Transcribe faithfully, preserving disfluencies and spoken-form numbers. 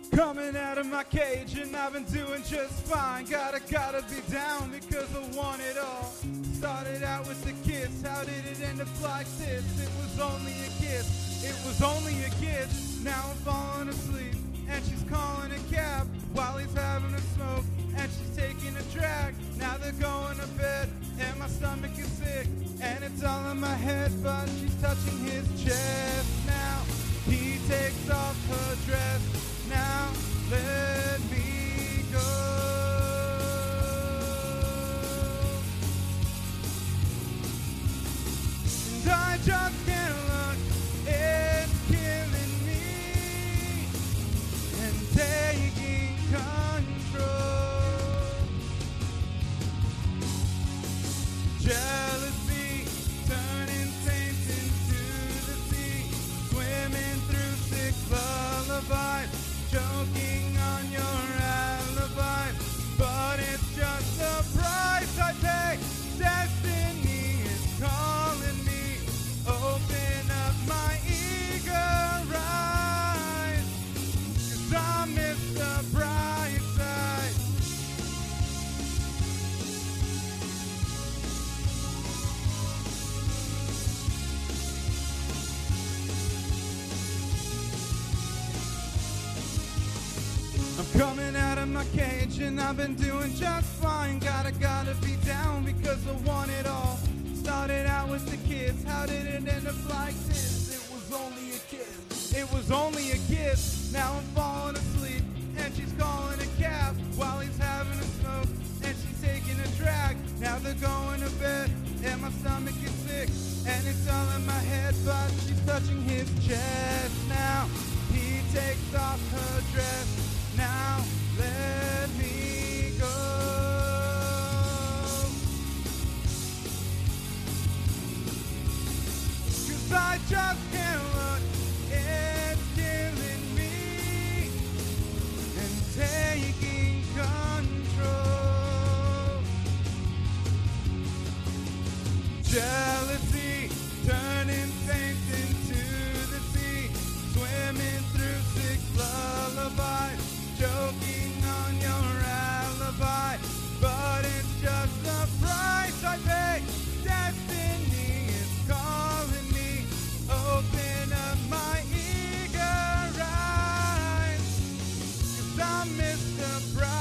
Coming out of my cage and I've been doing just fine. Gotta, gotta be down because I want it all. Started out with the kiss, how did it end up like this? It was only a kiss, it was only a kiss. Now I'm falling asleep and she's calling a cab while he's having a smoke and she's taking a drag. Now they're going to bed and my stomach is sick and it's all in my head, but she's touching his chest. Now he takes off her dress. Now let me go. And I just can't look, it's killing me and taking control. Jealousy turning saints into the sea, swimming through sick lullabies, choking on your alibi, but it's just the price I pay. Destiny is calling me. Open up my eager eyes, 'cause I miss the bright side. I'm coming out of my cage and I've been doing just fine. Gotta, gotta be down because I want it all. Started out with the kiss, how did it end up like this? It was only a kiss, it was only a kiss. Now I'm falling asleep and she's calling a cab while he's having a smoke and she's taking a drag. Now they're going to bed and my stomach is sick and it's all in my head, but she's touching his chest. Now he takes off her dress. Now let me go. 'Cause I just can't look, it's killing me and taking control. Jealousy turning saints into the sea, swimming through sick lullabies, choking on your alibi, but it's just the price I pay. Destiny is calling me. Open up my eager eyes, 'cause I miss the bright